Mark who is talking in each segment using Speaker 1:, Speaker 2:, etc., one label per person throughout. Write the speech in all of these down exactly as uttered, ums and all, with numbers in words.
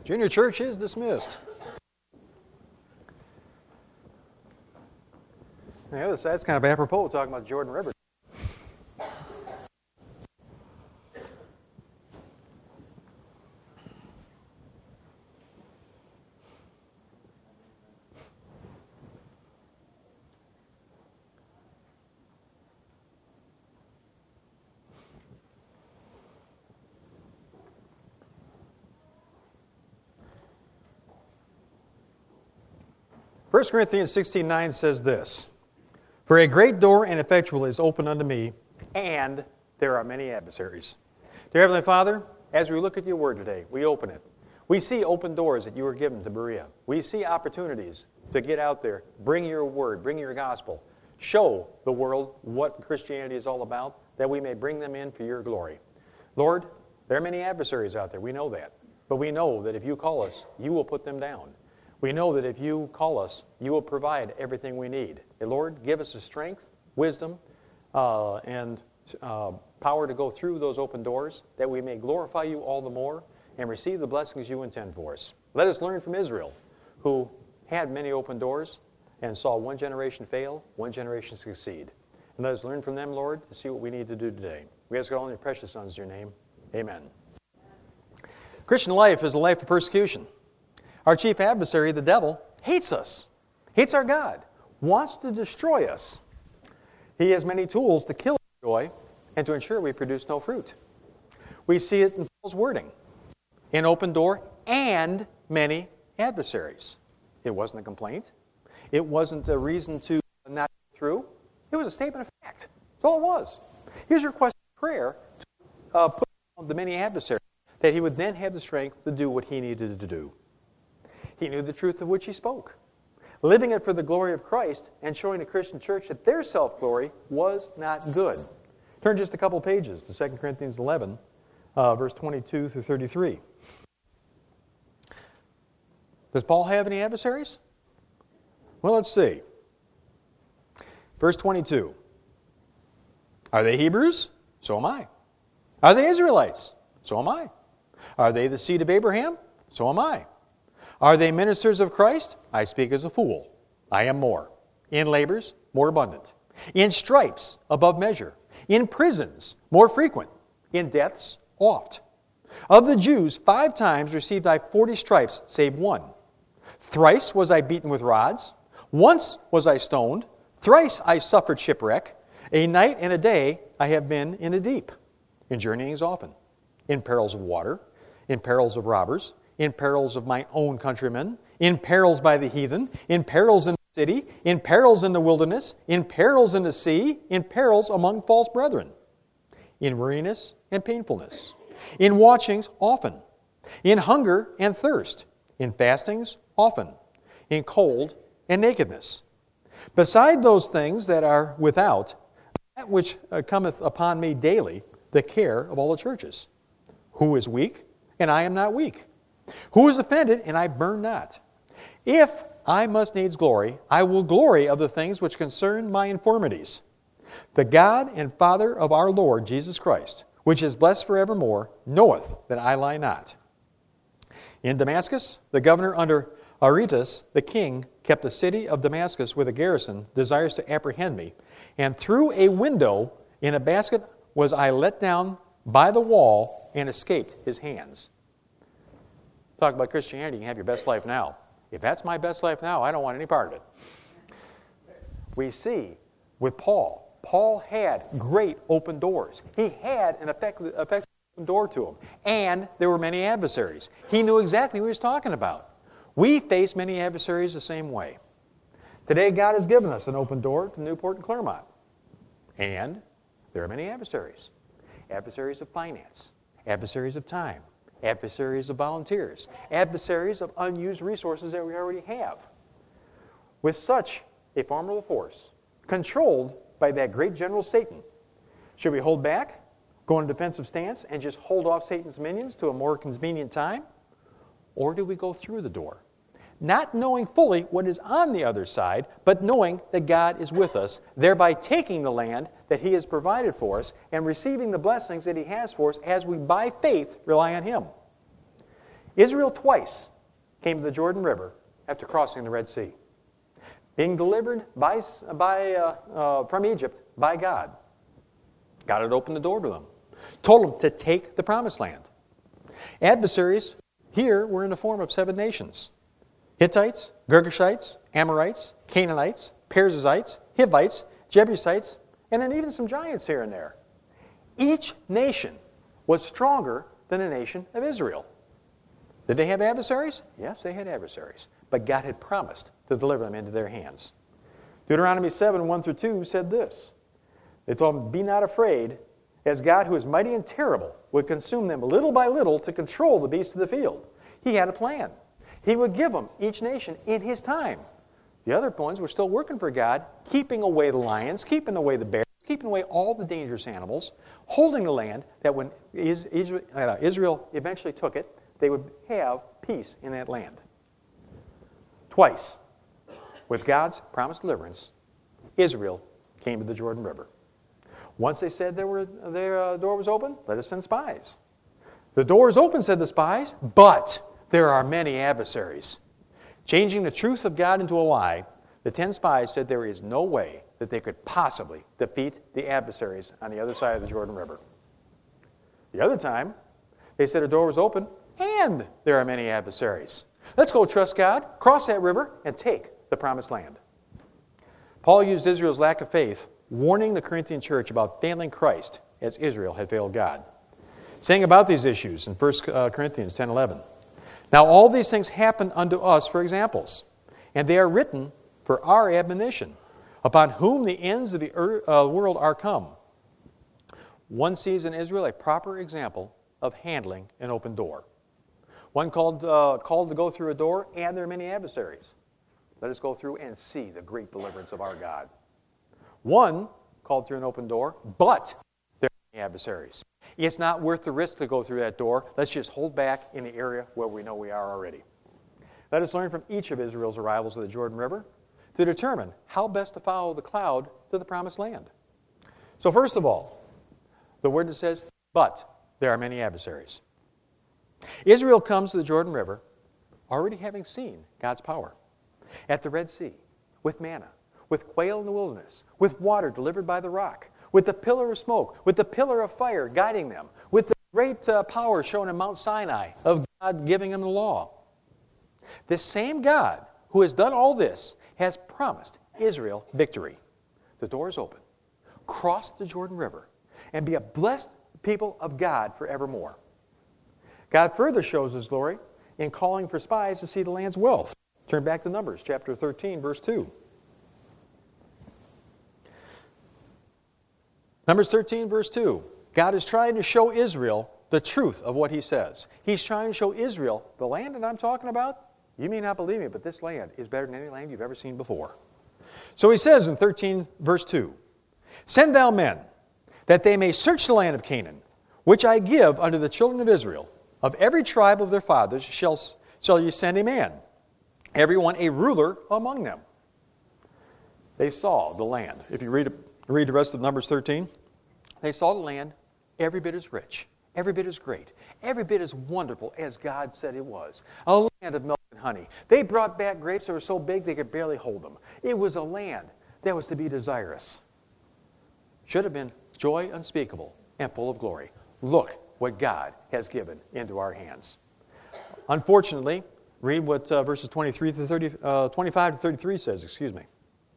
Speaker 1: Junior church is dismissed. On the other side, it's kind of apropos talking about the Jordan River. First Corinthians sixteen nine says this, "For a great door and effectual is open unto me, and there are many adversaries." Dear Heavenly Father, as we look at your word today, we open it. We see open doors that you were given to Berea. We see opportunities to get out there, bring your word, bring your gospel, show the world what Christianity is all about, that we may bring them in for your glory. Lord, there are many adversaries out there. We know that. But we know that if you call us, you will put them down. We know that if you call us, you will provide everything we need. And Lord, give us the strength, wisdom, uh, and uh, power to go through those open doors, that we may glorify you all the more and receive the blessings you intend for us. Let us learn from Israel, who had many open doors and saw one generation fail, one generation succeed. And let us learn from them, Lord, to see what we need to do today. We ask it all in your precious Son's your name. Amen. Christian life is a life of persecution. Our chief adversary, the devil, hates us, hates our God, wants to destroy us. He has many tools to kill our joy and to ensure we produce no fruit. We see it in Paul's wording, an open door and many adversaries. It wasn't a complaint. It wasn't a reason to not go through. It was a statement of fact. That's all it was. Here's your request of prayer to uh, put down the many adversaries, that he would then have the strength to do what he needed to do. He knew the truth of which he spoke, living it for the glory of Christ and showing the Christian church that their self-glory was not good. Turn just a couple pages to Second Corinthians eleven, uh, verse twenty-two through thirty-three. Does Paul have any adversaries? Well, let's see. Verse twenty-two. Are they Hebrews? So am I. Are they Israelites? So am I. Are they the seed of Abraham? So am I. Are they ministers of Christ? I speak as a fool. I am more. In labors, more abundant. In stripes, above measure. In prisons, more frequent. In deaths, oft. Of the Jews, five times received I forty stripes, save one. Thrice was I beaten with rods. Once was I stoned. Thrice I suffered shipwreck. A night and a day I have been in the deep. In journeyings often. In perils of water. In perils of robbers. In perils of my own countrymen, in perils by the heathen, in perils in the city, in perils in the wilderness, in perils in the sea, in perils among false brethren, in weariness and painfulness, in watchings often, in hunger and thirst, in fastings often, in cold and nakedness. Beside those things that are without, that which cometh upon me daily, the care of all the churches. Who is weak, and I am not weak? Who is offended, and I burn not? If I must needs glory, I will glory of the things which concern my infirmities. The God and Father of our Lord Jesus Christ, which is blessed forevermore, knoweth that I lie not. In Damascus, the governor under Aretas, the king, kept the city of Damascus with a garrison, desires to apprehend me. And through a window in a basket was I let down by the wall and escaped his hands. Talk about Christianity, you can have your best life now. If that's my best life now, I don't want any part of it. We see with Paul, Paul had great open doors. He had an effective, effective open door to him. And there were many adversaries. He knew exactly what he was talking about. We face many adversaries the same way. Today, God has given us an open door to Newport and Claremont. And there are many adversaries. Adversaries of finance. Adversaries of time. Adversaries of volunteers, adversaries of unused resources that we already have. With such a formidable force, controlled by that great general Satan, should we hold back, go in a defensive stance, and just hold off Satan's minions to a more convenient time? Or do we go through the door? Not knowing fully what is on the other side, but knowing that God is with us, thereby taking the land that He has provided for us and receiving the blessings that He has for us as we, by faith, rely on Him. Israel twice came to the Jordan River after crossing the Red Sea, being delivered by, by, uh, uh, from Egypt by God. God had opened the door to them, told them to take the promised land. Adversaries here were in the form of seven nations: Hittites, Girgashites, Amorites, Canaanites, Perizzites, Hivites, Jebusites, and then even some giants here and there. Each nation was stronger than the nation of Israel. Did they have adversaries? Yes, they had adversaries. But God had promised to deliver them into their hands. Deuteronomy seven, one through two said this. They told them, "Be not afraid, as God, who is mighty and terrible, would consume them little by little to control the beasts of the field." He had a plan. He would give them, each nation, in His time. The other ones were still working for God, keeping away the lions, keeping away the bears, keeping away all the dangerous animals, holding the land that when Israel eventually took it, they would have peace in that land. Twice, with God's promised deliverance, Israel came to the Jordan River. Once they said there were, their uh, door was open, let us send spies. The door is open, said the spies, but there are many adversaries. Changing the truth of God into a lie, the ten spies said there is no way that they could possibly defeat the adversaries on the other side of the Jordan River. The other time, they said a door was open, and there are many adversaries. Let's go trust God, cross that river, and take the promised land. Paul used Israel's lack of faith, warning the Corinthian church about failing Christ as Israel had failed God. Saying about these issues in First Corinthians ten eleven, "Now all these things happen unto us for examples, and they are written for our admonition, upon whom the ends of the earth, uh, world are come." One sees in Israel a proper example of handling an open door. One called, uh, called to go through a door, and there are many adversaries. Let us go through and see the great deliverance of our God. One called through an open door, but there are many adversaries. It's not worth the risk to go through that door. Let's just hold back in the area where we know we are already. Let us learn from each of Israel's arrivals to the Jordan River to determine how best to follow the cloud to the promised land. So first of all, the word that says, but there are many adversaries. Israel comes to the Jordan River already having seen God's power. At the Red Sea, with manna, with quail in the wilderness, with water delivered by the rock, with the pillar of smoke, with the pillar of fire guiding them, with the great uh, power shown in Mount Sinai of God giving them the law. This same God who has done all this has promised Israel victory. The door is open. Cross the Jordan River and be a blessed people of God forevermore. God further shows His glory in calling for spies to see the land's wealth. Turn back to Numbers chapter thirteen, verse two. Numbers thirteen, verse two. God is trying to show Israel the truth of what He says. He's trying to show Israel, the land that I'm talking about, you may not believe me, but this land is better than any land you've ever seen before. So He says in thirteen, verse two, "Send thou men, that they may search the land of Canaan, which I give unto the children of Israel. Of every tribe of their fathers shall, shall ye send a man, every one a ruler among them." They saw the land. If you read, read the rest of Numbers thirteen, they saw the land every bit as rich, every bit as great, every bit as wonderful as God said it was. A land of milk and honey. They brought back grapes that were so big they could barely hold them. It was a land that was to be desirous. Should have been joy unspeakable and full of glory. Look what God has given into our hands. Unfortunately, read what uh, verses twenty-three to thirty, uh, twenty-five to thirty-three says, excuse me.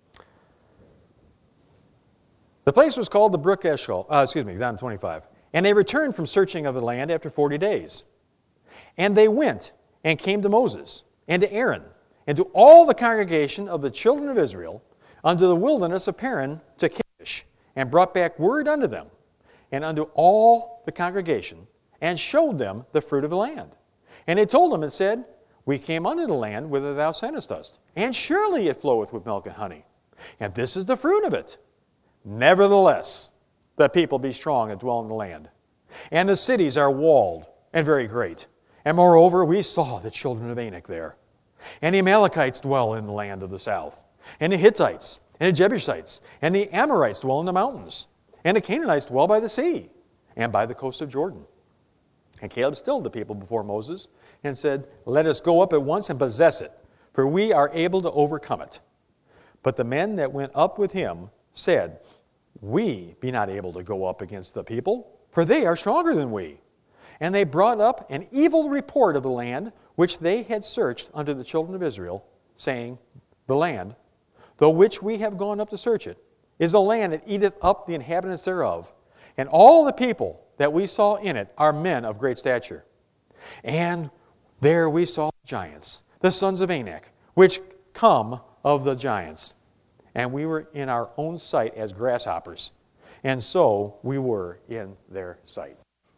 Speaker 1: The place was called the Brook Eshcol, uh, excuse me, down to twenty-five. "And they returned from searching of the land after forty days. And they went and came to Moses and to Aaron and to all the congregation of the children of Israel unto the wilderness of Paran to Kadesh, and brought back word unto them and unto all the congregation, and showed them the fruit of the land. And they told them and said, We came unto the land whither thou sentest us, and surely it floweth with milk and honey, and this is the fruit of it. Nevertheless, the people be strong and dwell in the land, and the cities are walled and very great. And moreover, we saw the children of Anak there. And the Amalekites dwell in the land of the south, and the Hittites, and the Jebusites, and the Amorites dwell in the mountains, and the Canaanites dwell by the sea, and by the coast of Jordan. And Caleb stilled the people before Moses and said, "Let us go up at once and possess it, for we are able to overcome it." But the men that went up with him said, "We be not able to go up against the people, for they are stronger than we." And they brought up an evil report of the land which they had searched unto the children of Israel, saying, "The land, though which we have gone up to search it, is a land that eateth up the inhabitants thereof. And all the people that we saw in it are men of great stature. And there we saw giants, the sons of Anak, which come of the giants. And we were in our own sight as grasshoppers, and so we were in their sight."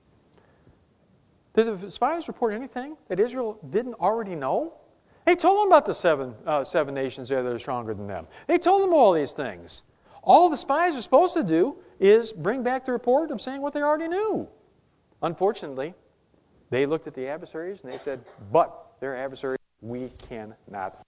Speaker 1: Did the spies report anything that Israel didn't already know? They told them about the seven, uh, seven nations there that are stronger than them. They told them all these things. All the spies are supposed to do is bring back the report of saying what they already knew. Unfortunately, they looked at the adversaries and they said, "But they're adversaries, we cannot."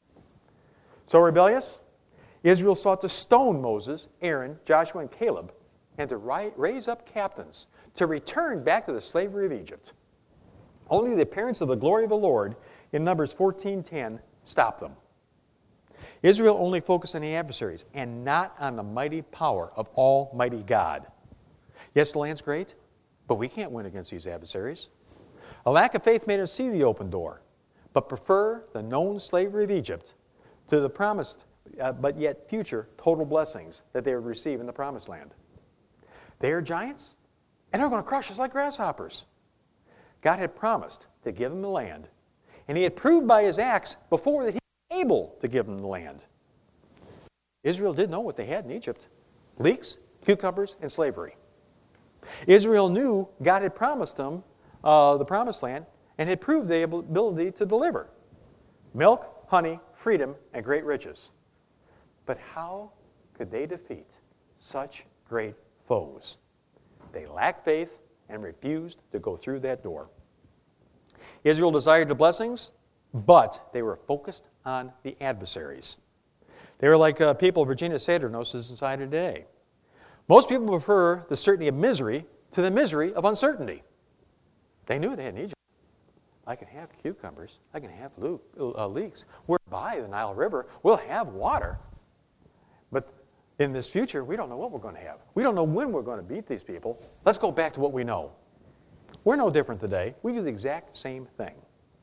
Speaker 1: So rebellious, Israel sought to stone Moses, Aaron, Joshua, and Caleb, and to raise up captains to return back to the slavery of Egypt. Only the appearance of the glory of the Lord in Numbers fourteen ten stopped them. Israel only focused on the adversaries and not on the mighty power of Almighty God. Yes, the land's great, but we can't win against these adversaries. A lack of faith made them see the open door, but prefer the known slavery of Egypt to the promised, uh, but yet future, total blessings that they would receive in the promised land. They are giants, and they're going to crush us like grasshoppers. God had promised to give them the land, and he had proved by his acts before that he was able to give them the land. Israel did know what they had in Egypt: leeks, cucumbers, and slavery. Israel knew God had promised them uh, the promised land and had proved the ability to deliver: milk, honey, freedom, and great riches. But how could they defeat such great foes? They lacked faith and refused to go through that door. Israel desired the blessings, but they were focused on the adversaries. They were like uh, people Virginia Sadlernos is inside today. Most people prefer the certainty of misery to the misery of uncertainty. They knew they had Egypt. I can have cucumbers. I can have le- uh, leeks. We're by the Nile River. We'll have water. But in this future, we don't know what we're going to have. We don't know when we're going to beat these people. Let's go back to what we know. We're no different today. We do the exact same thing.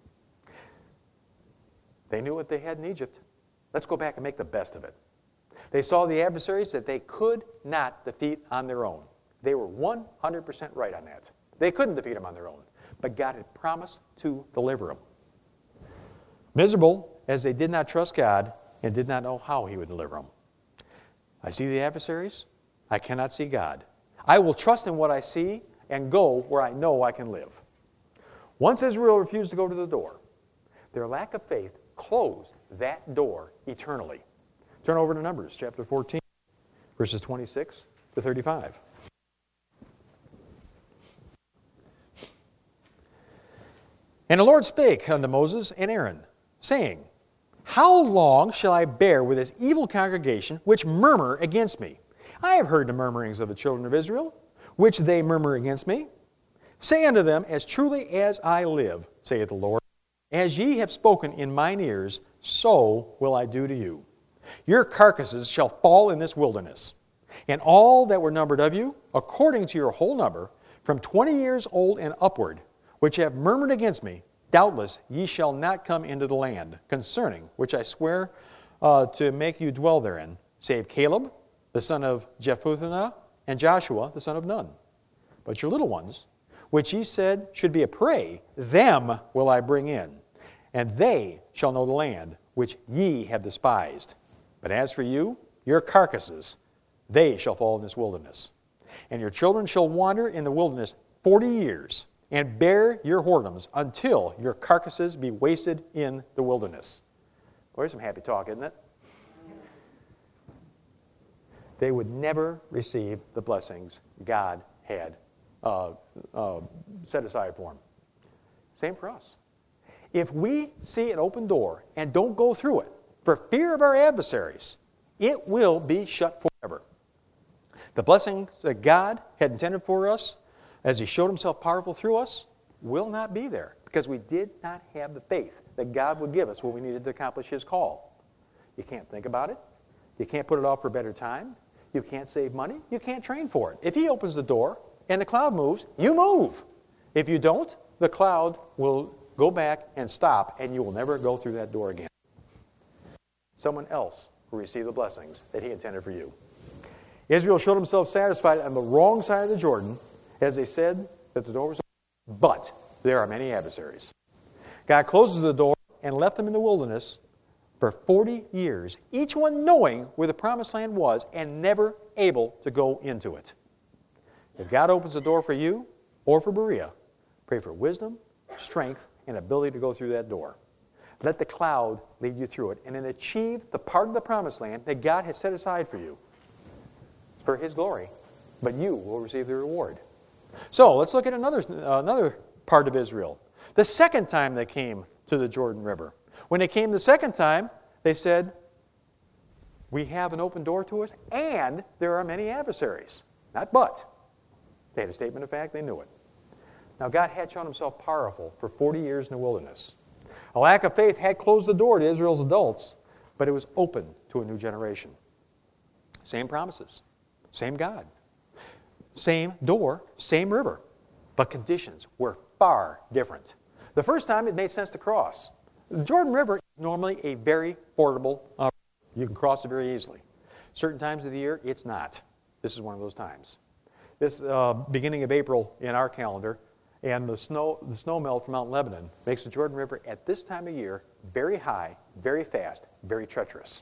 Speaker 1: They knew what they had in Egypt. Let's go back and make the best of it. They saw the adversaries that they could not defeat on their own. They were one hundred percent right on that. They couldn't defeat them on their own, but God had promised to deliver them. Miserable as they did not trust God and did not know how he would deliver them. I see the adversaries. I cannot see God. I will trust in what I see and go where I know I can live. Once Israel refused to go to the door, their lack of faith closed that door eternally. Turn over to Numbers chapter fourteen, verses twenty-six to thirty-five. And the Lord spake unto Moses and Aaron, saying, How long shall I bear with this evil congregation which murmur against me? I have heard the murmurings of the children of Israel, which they murmur against me. Say unto them, As truly as I live, saith the Lord, as ye have spoken in mine ears, so will I do to you. Your carcasses shall fall in this wilderness, and all that were numbered of you, according to your whole number, from twenty years old and upward, which have murmured against me, doubtless ye shall not come into the land, concerning which I swear uh, to make you dwell therein, save Caleb, the son of Jephunneh, and Joshua, the son of Nun. But your little ones, which ye said should be a prey, them will I bring in, and they shall know the land which ye have despised. But as for you, your carcasses, they shall fall in this wilderness. And your children shall wander in the wilderness forty years, and bear your whoredoms until your carcasses be wasted in the wilderness. Boy, there's some happy talk, isn't it? They would never receive the blessings God had uh, uh, set aside for them. Same for us. If we see an open door and don't go through it for fear of our adversaries, it will be shut forever. The blessings that God had intended for us, as he showed himself powerful through us, will not be there because we did not have the faith that God would give us when we needed to accomplish His call. You can't think about it. You can't put it off for a better time. You can't save money. You can't train for it. If He opens the door and the cloud moves, you move. If you don't, the cloud will go back and stop, and you will never go through that door again. Someone else will receive the blessings that He intended for you. Israel showed himself satisfied on the wrong side of the Jordan as they said that the door was open, but there are many adversaries. God closes the door and left them in the wilderness for forty years, each one knowing where the promised land was and never able to go into it. If God opens the door for you or for Berea, pray for wisdom, strength, and ability to go through that door. Let the cloud lead you through it and then achieve the part of the promised land that God has set aside for you. It's for His glory, but you will receive the reward. So let's look at another, uh, another part of Israel. The second time they came to the Jordan River. When they came the second time, they said, we have an open door to us, and there are many adversaries. Not but. They had a statement of fact, they knew it. Now, God had shown Himself powerful for forty years in the wilderness. A lack of faith had closed the door to Israel's adults, but it was open to a new generation. Same promises, same God, same door, same river, but conditions were far different. The first time it made sense to cross. The Jordan River is normally a very fordable river. You can cross it very easily. Certain times of the year, it's not. This is one of those times. This uh, beginning of April in our calendar, and the snow, the snow melt from Mount Lebanon makes the Jordan River at this time of year very high, very fast, very treacherous.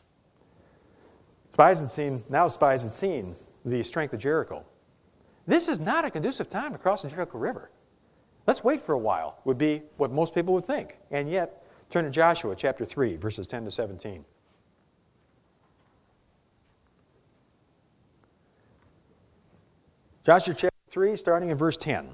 Speaker 1: Spies had seen, now spies had seen the strength of Jericho. This is not a conducive time to cross the Jericho River. Let's wait for a while, would be what most people would think. And yet, turn to Joshua chapter three, verses ten to seventeen. Joshua chapter three, starting in verse ten.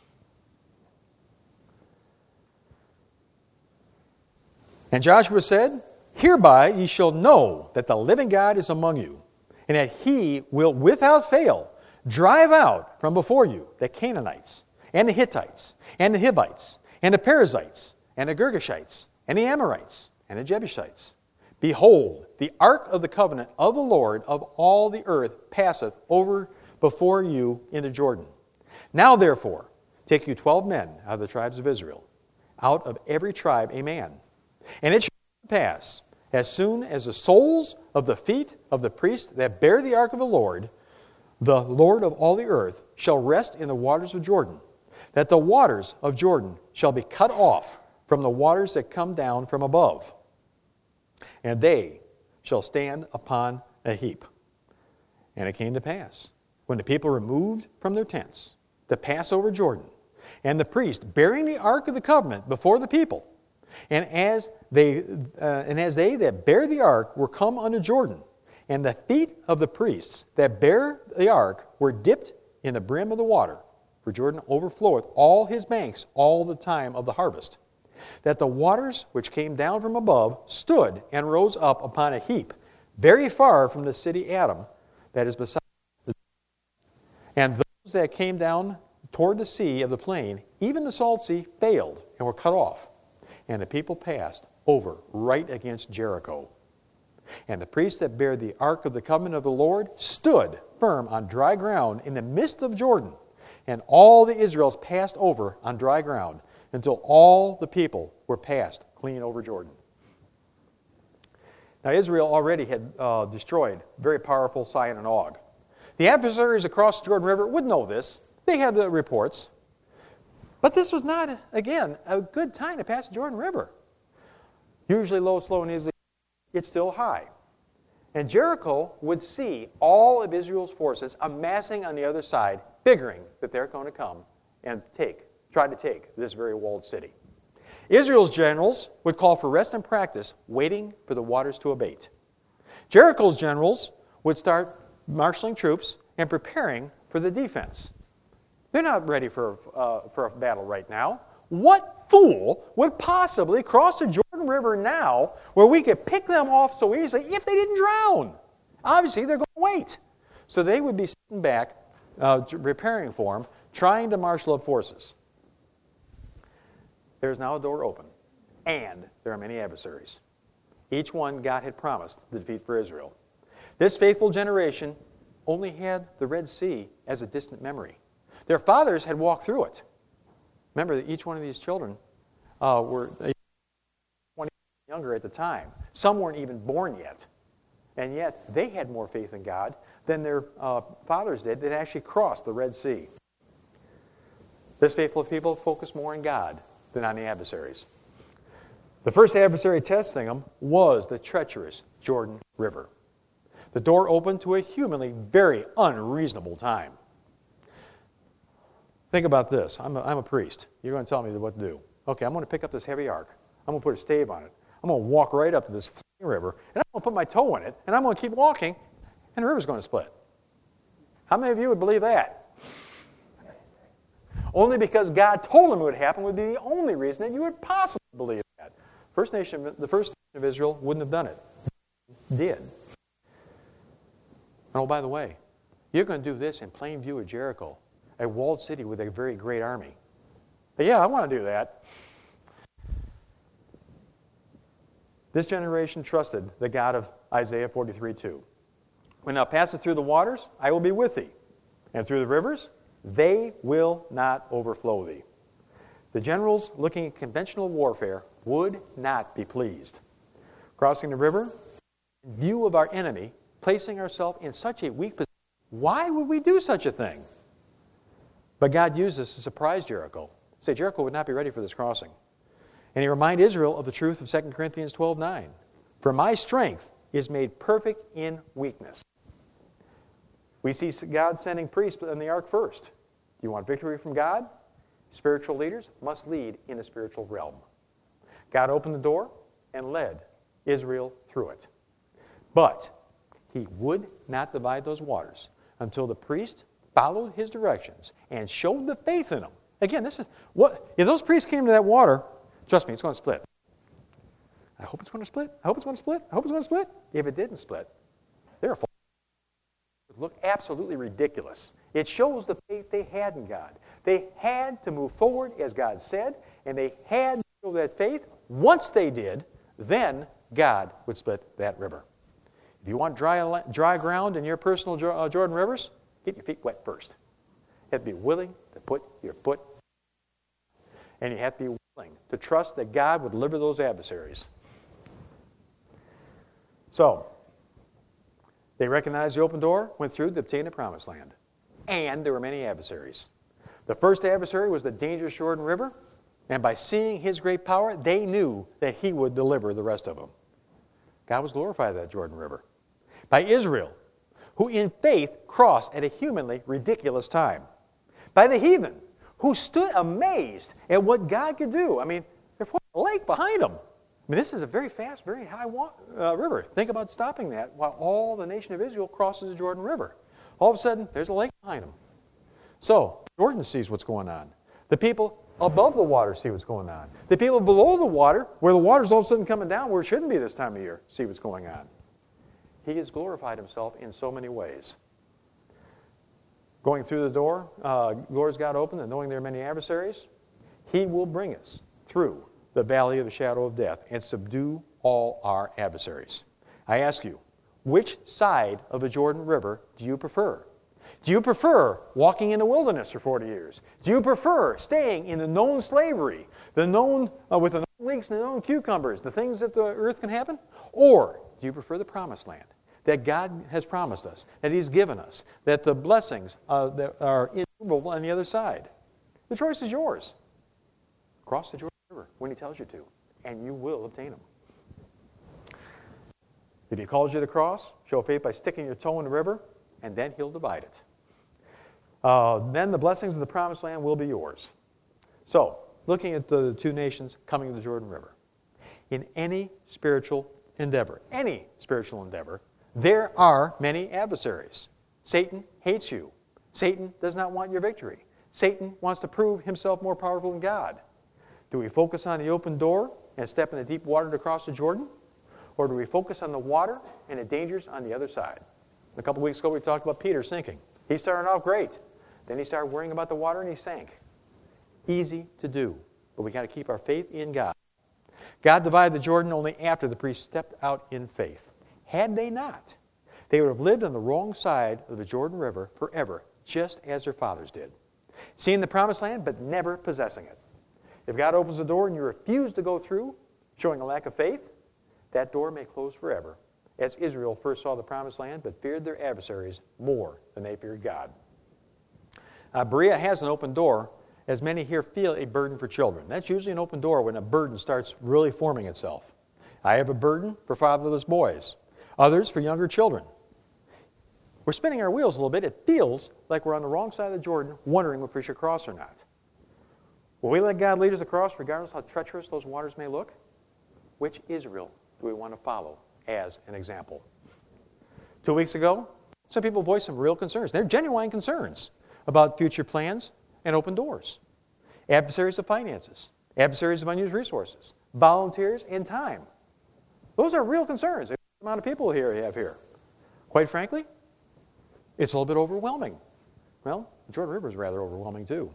Speaker 1: And Joshua said, hereby ye shall know that the living God is among you, and that He will without fail drive out from before you the Canaanites, and the Hittites, and the Hivites, and the Perizzites, and the Girgashites, and the Amorites, and the Jebusites. Behold, the ark of the covenant of the Lord of all the earth passeth over before you into Jordan. Now therefore, take you twelve men out of the tribes of Israel, out of every tribe a man. And it shall pass, as soon as the soles of the feet of the priests that bear the ark of the Lord, the Lord of all the earth, shall rest in the waters of Jordan, that the waters of Jordan shall be cut off from the waters that come down from above, and they shall stand upon a heap. And it came to pass, when the people removed from their tents to pass over Jordan, and the priest bearing the ark of the covenant before the people, and as they uh, and as they that bear the ark were come unto Jordan, and the feet of the priests that bear the ark were dipped in the brim of the water, for Jordan overfloweth all his banks all the time of the harvest, that the waters which came down from above stood and rose up upon a heap, very far from the city Adam, that is beside the and those that came down toward the sea of the plain, even the salt sea, failed and were cut off. And the people passed over right against Jericho. And the priests that bear the ark of the covenant of the Lord stood firm on dry ground in the midst of Jordan. And all the Israelites passed over on dry ground until all the people were passed clean over Jordan. Now Israel already had uh, destroyed very powerful Sihon and Og. The adversaries across the Jordan River would know this. They had the reports. But this was not, again, a good time to pass the Jordan River. Usually low, slow, and easy. It's still high. And Jericho would see all of Israel's forces amassing on the other side, figuring that they're going to come and take, try to take this very walled city. Israel's generals would call for rest and practice, waiting for the waters to abate. Jericho's generals would start marshaling troops and preparing for the defense. They're not ready for, uh, for a battle right now. What fool would possibly cross the Jordan River now where we could pick them off so easily if they didn't drown? Obviously, they're going to wait. So they would be sitting back, uh, preparing for them, trying to marshal up forces. There is now a door open, and there are many adversaries. Each one God had promised the defeat for Israel. This faithful generation only had the Red Sea as a distant memory. Their fathers had walked through it. Remember that each one of these children uh, were twenty younger at the time. Some weren't even born yet. And yet they had more faith in God than their uh, fathers did that actually crossed the Red Sea. This faithful people focused more on God than on the adversaries. The first adversary testing them was the treacherous Jordan River. The door opened to a humanly very unreasonable time. Think about this. I'm a, I'm a priest. You're going to tell me what to do. Okay, I'm going to pick up this heavy ark. I'm going to put a stave on it. I'm going to walk right up to this river, and I'm going to put my toe in it, and I'm going to keep walking, and the river's going to split. How many of you would believe that? Only because God told him it would happen would be the only reason that you would possibly believe that. First nation, the first nation of Israel wouldn't have done it. Did. Oh, by the way, you're going to do this in plain view of Jericho, a walled city with a very great army. But yeah, I want to do that. This generation trusted the God of Isaiah forty-three two. When thou passest through the waters, I will be with thee. And through the rivers, they will not overflow thee. The generals looking at conventional warfare would not be pleased. Crossing the river, in view of our enemy, placing ourselves in such a weak position, why would we do such a thing? But God used this to surprise Jericho. Say, Jericho would not be ready for this crossing. And he reminded Israel of the truth of Second Corinthians twelve nine. For my strength is made perfect in weakness. We see God sending priests in the ark first. You want victory from God? Spiritual leaders must lead in the spiritual realm. God opened the door and led Israel through it. But he would not divide those waters until the priest followed his directions and showed the faith in them. Again, this is what if those priests came to that water, trust me, it's going to split. I hope it's going to split. I hope it's going to split. I hope it's going to split. If it didn't split, they're false. It would look absolutely ridiculous. It shows the faith they had in God. They had to move forward as God said, and they had to show that faith. Once they did, then God would split that river. If you want dry, dry ground in your personal Jordan rivers, get your feet wet first. You have to be willing to put your foot, and you have to be willing to trust that God would deliver those adversaries. So, they recognized the open door, went through to obtain the promised land. And there were many adversaries. The first adversary was the dangerous Jordan River, and by seeing his great power, they knew that he would deliver the rest of them. God was glorified at that Jordan River. By Israel, who in faith crossed at a humanly ridiculous time. By the heathen, who stood amazed at what God could do. I mean, there's a lake behind them. I mean, this is a very fast, very high wa- uh, river. Think about stopping that while all the nation of Israel crosses the Jordan River. All of a sudden, there's a lake behind them. So, Jordan sees what's going on. The people above the water see what's going on. The people below the water, where the water's all of a sudden coming down, where it shouldn't be this time of year, see what's going on. He has glorified himself in so many ways. Going through the door, uh, doors got open, and knowing there are many adversaries, he will bring us through the valley of the shadow of death and subdue all our adversaries. I ask you, which side of the Jordan River do you prefer? Do you prefer walking in the wilderness for forty years? Do you prefer staying in the known slavery, the known uh, with the known leeks and the known cucumbers, the things that the earth can happen? Or do you prefer the promised land that God has promised us, that he's given us, that the blessings uh, that are innumerable on the other side? The choice is yours. Cross the Jordan River when he tells you to, and you will obtain them. If he calls you to cross, show faith by sticking your toe in the river, and then he'll divide it. Uh, then the blessings of the promised land will be yours. So, looking at the two nations coming to the Jordan River. In any spiritual endeavor, any spiritual endeavor, there are many adversaries. Satan hates you. Satan does not want your victory. Satan wants to prove himself more powerful than God. Do we focus on the open door and step in the deep water to cross the Jordan? Or do we focus on the water and the dangers on the other side? A couple weeks ago we talked about Peter sinking. He started off great. Then he started worrying about the water and he sank. Easy to do. but we got to keep our faith in God. God divided the Jordan only after the priests stepped out in faith. Had they not, they would have lived on the wrong side of the Jordan River forever, just as their fathers did. Seeing the promised land, but never possessing it. If God opens the door and you refuse to go through, showing a lack of faith, that door may close forever, as Israel first saw the promised land, but feared their adversaries more than they feared God. Uh, Berea has an open door, as many here feel a burden for children. That's usually an open door when a burden starts really forming itself. I have a burden for fatherless boys, others for younger children. We're spinning our wheels a little bit. It feels like we're on the wrong side of the Jordan, wondering if we should cross or not. Will we let God lead us across, regardless how treacherous those waters may look? Which Israel do we want to follow as an example? Two weeks ago, some people voiced some real concerns. They're genuine concerns about future plans and open doors. Adversaries of finances, adversaries of unused resources, volunteers, and time. Those are real concerns. The amount of people here you have here. Quite frankly, it's a little bit overwhelming. Well, the Jordan River is rather overwhelming too.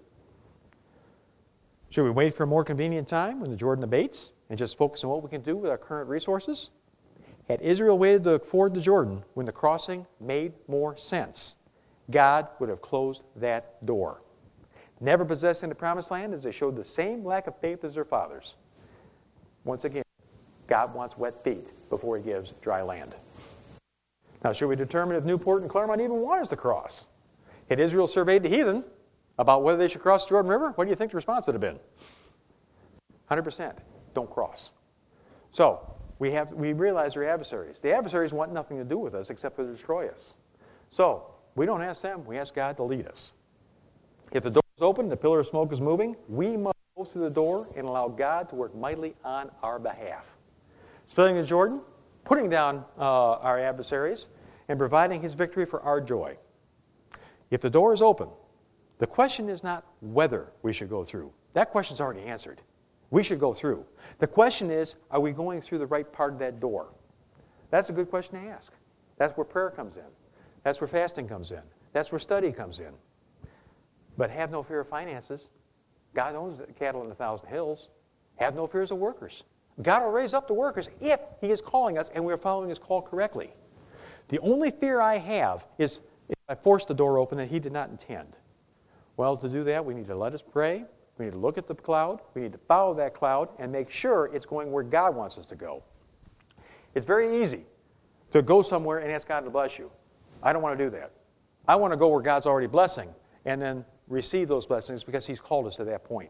Speaker 1: Should we wait for a more convenient time when the Jordan abates and just focus on what we can do with our current resources? Had Israel waited to ford the Jordan when the crossing made more sense, God would have closed that door. Never possessing the promised land as they showed the same lack of faith as their fathers. Once again, God wants wet feet before he gives dry land. Now, should we determine if Newport and Claremont even want us to cross? Had Israel surveyed the heathen about whether they should cross the Jordan River? What do you think the response would have been? one hundred percent. Don't cross. So, we have we realize they're adversaries. The adversaries want nothing to do with us except to destroy us. So, we don't ask them, we ask God to lead us. If the door is open, the pillar of smoke is moving, we must go through the door and allow God to work mightily on our behalf. Splitting the Jordan, putting down uh, our adversaries, and providing his victory for our joy. If the door is open, the question is not whether we should go through. That question's already answered. We should go through. The question is, are we going through the right part of that door? That's a good question to ask. That's where prayer comes in. That's where fasting comes in. That's where study comes in. But have no fear of finances. God owns the cattle on a thousand hills. Have no fears of workers. God will raise up the workers if he is calling us and we are following his call correctly. The only fear I have is if I force the door open that he did not intend. Well, to do that, we need to let us pray. We need to look at the cloud. We need to follow that cloud and make sure it's going where God wants us to go. It's very easy to go somewhere and ask God to bless you. I don't want to do that. I want to go where God's already blessing and then receive those blessings because he's called us to that point.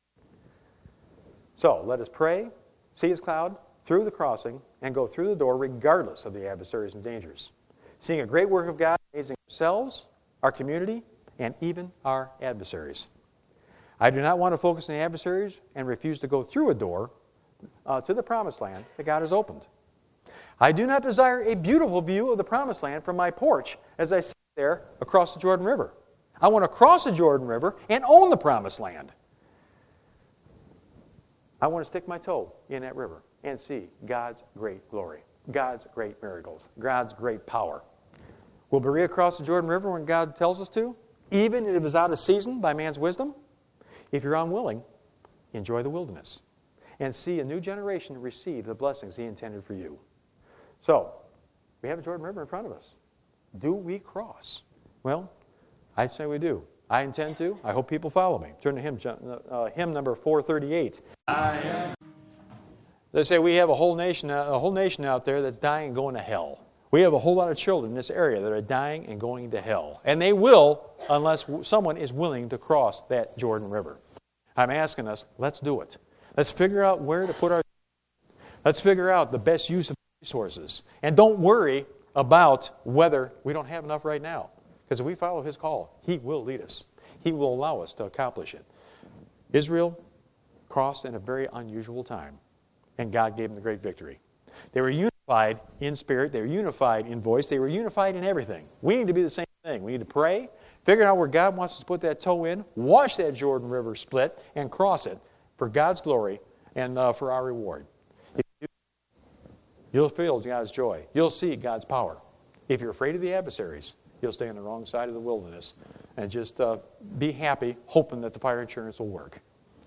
Speaker 1: So let us pray, see his cloud through the crossing, and go through the door regardless of the adversaries and dangers. Seeing a great work of God amazing ourselves, our community, and even our adversaries. I do not want to focus on the adversaries and refuse to go through a door uh, to the promised land that God has opened. I do not desire a beautiful view of the promised land from my porch as I sit there across the Jordan River. I want to cross the Jordan River and own the promised land. I want to stick my toe in that river and see God's great glory, God's great miracles, God's great power. Will Berea cross the Jordan River when God tells us to, even if it is out of season by man's wisdom? If you're unwilling, enjoy the wilderness and see a new generation receive the blessings he intended for you. So, we have a Jordan River in front of us. Do we cross? Well, I say we do. I intend to. I hope people follow me. Turn to hymn, uh, hymn number four thirty-eight. I am. They say we have a whole nation, a whole nation out there that's dying and going to hell. We have a whole lot of children in this area that are dying and going to hell. And they will unless someone is willing to cross that Jordan River. I'm asking us, let's do it. Let's figure out where to put our... Let's figure out the best use of resources. And don't worry about whether we don't have enough right now. Because if we follow his call, he will lead us. He will allow us to accomplish it. Israel crossed in a very unusual time. And God gave them the great victory. They were unified in spirit. They were unified in voice. They were unified in everything. We need to be the same thing. We need to pray, figure out where God wants us to put that toe in, watch that Jordan River split, and cross it for God's glory and uh, for our reward. If you, you'll feel God's joy. You'll see God's power. If you're afraid of the adversaries, you'll stay on the wrong side of the wilderness and just uh, be happy, hoping that the fire insurance will work.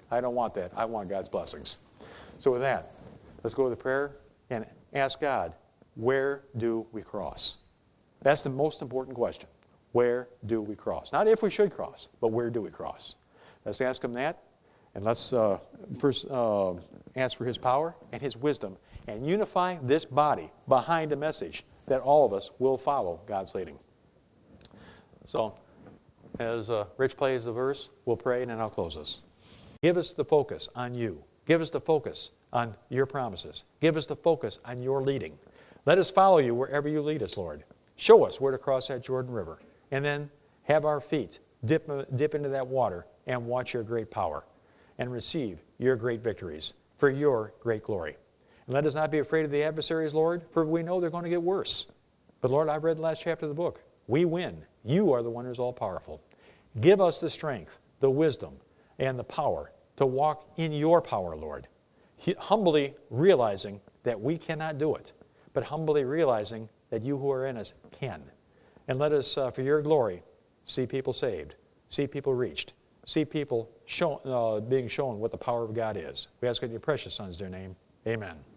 Speaker 1: I don't want that. I want God's blessings. So with that, let's go to the prayer and ask God, where do we cross? That's the most important question. Where do we cross? Not if we should cross, but where do we cross? Let's ask Him that, and let's uh, first uh, ask for His power and His wisdom, and unify this body behind a message that all of us will follow God's leading. So, as uh, Rich plays the verse, we'll pray, and then I'll close this. Give us the focus on You. Give us the focus on Your promises. Give us the focus on Your leading. Let us follow You wherever You lead us, Lord. Show us where to cross that Jordan River, and then have our feet dip, dip into that water and watch Your great power and receive Your great victories for Your great glory. And let us not be afraid of the adversaries, Lord, for we know they're going to get worse. But Lord, I've read the last chapter of the book. We win. You are the one who's all-powerful. Give us the strength, the wisdom, and the power to walk in Your power, Lord, humbly realizing that we cannot do it, but humbly realizing that You who are in us can. And let us, uh, for Your glory, see people saved, see people reached, see people show, uh, being shown what the power of God is. We ask it in Your precious Son's dear name. Amen.